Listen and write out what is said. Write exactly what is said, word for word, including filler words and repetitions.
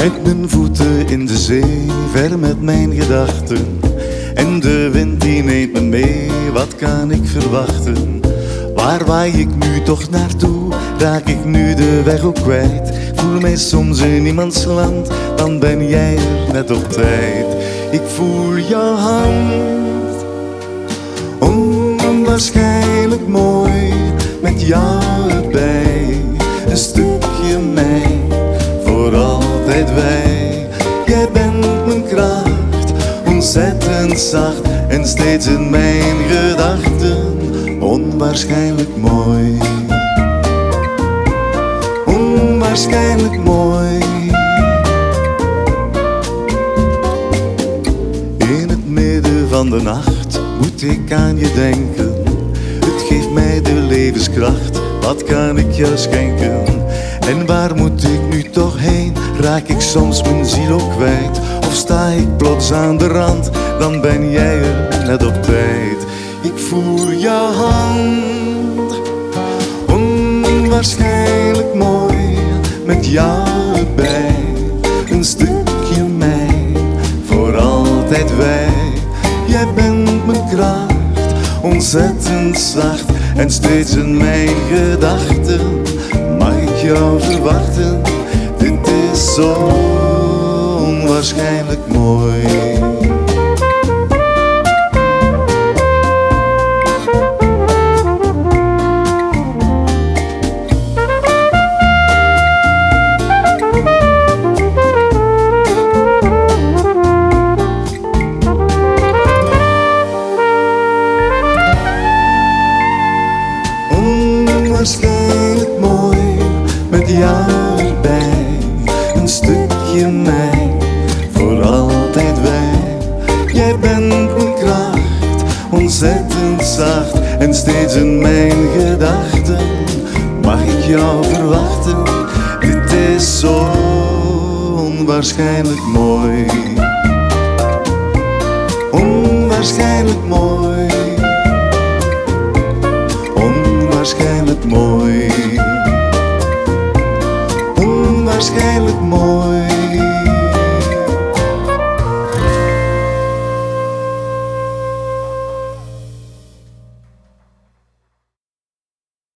Met mijn voeten in de zee, ver met mijn gedachten. En de wind die neemt me mee, wat kan ik verwachten? Waar waai ik nu toch naartoe? Raak ik nu de weg ook kwijt? Voel mij soms in iemands land, dan ben jij er net op tijd. Ik voel jouw hand, onwaarschijnlijk mooi, met jou erbij. Een stukje mij, voor altijd wij. Jij bent mijn kracht, ontzettend zacht en steeds in mijn gedachten. Onwaarschijnlijk mooi, onwaarschijnlijk mooi. In het midden van de nacht moet ik aan je denken. Het geeft mij de levenskracht, wat kan ik jou schenken? En waar moet ik nu toch heen? Raak ik soms mijn ziel ook kwijt? Of sta ik plots aan de rand? Dan ben jij er net op tijd. Ik voel jouw hand, onwaarschijnlijk mooi, met jou erbij. Een stukje mij, voor altijd wij. Jij bent mijn kracht, ontzettend zacht en steeds in mijn gedachten. Mag ik jou verwachten? Dit is zo onwaarschijnlijk mooi. Onwaarschijnlijk mooi, met jou erbij. Een stukje mij, voor altijd wij. Jij bent mijn kracht, ontzettend zacht en steeds in mijn gedachten. Mag ik jou verwachten? Dit is zo onwaarschijnlijk mooi. Onwaarschijnlijk mooi, onwaarschijnlijk mooi, onwaarschijnlijk mooi.